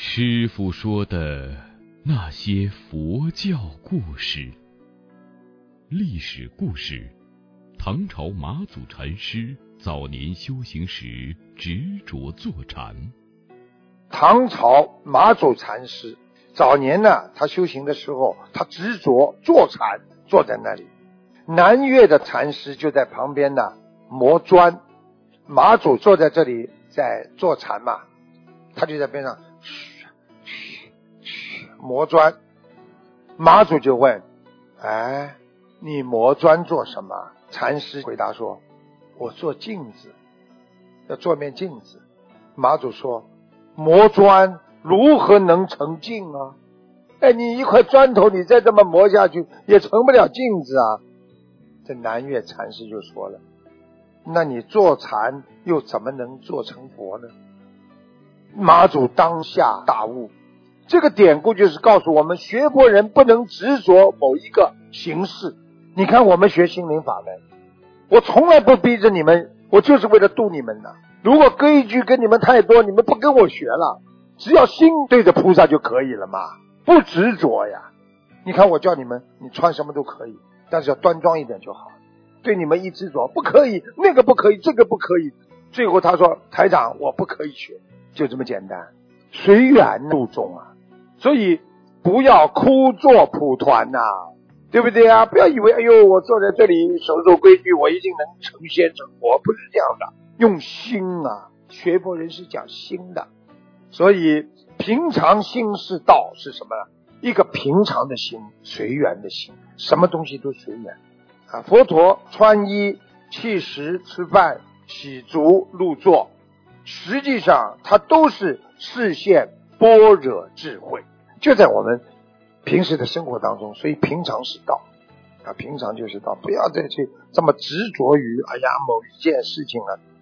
师父说的那些佛教故事。历史故事：唐朝马祖禅师早年修行时执着坐禅。 唐朝马祖禅师早年呢，他修行的时候，他执着坐禅，坐在那里。南岳的禅师就在旁边呢磨砖，马祖坐在这里在坐禅嘛，他就在边上磨砖。马祖就问：哎，你磨砖做什么？禅师回答说：我做镜子，要做面镜子。马祖说：磨砖如何能成镜啊？哎，你一块砖头你再这么磨下去也成不了镜子啊。这南岳禅师就说了：那你坐禅又怎么能做成佛呢？马祖当下大悟，这个典故就是告诉我们，学佛人不能执着某一个形式。你看我们学心灵法门，我从来不逼着你们，我就是为了度你们的。如果规矩跟你们太多，你们不跟我学了，只要心对着菩萨就可以了嘛，不执着呀。你看我叫你们，你穿什么都可以，但是要端庄一点就好。对你们一执着，不可以，那个不可以，这个不可以，最后他说：台长，我不可以学，就这么简单，随缘度众啊。所以不要枯坐蒲团呐，对不对啊？不要以为哎呦，我坐在这里守守规矩，我一定能成仙成佛，不是这样的。用心啊，学佛人是讲心的。所以平常心是道是什么呢？一个平常的心，随缘的心，什么东西都随缘啊。佛陀穿衣、弃食、吃饭、洗足、入座，实际上它都是示现般若智慧，就在我们平时的生活当中。所以平常是道啊，平常就是道，不要再去这么执着于哎呀某一件事情啊，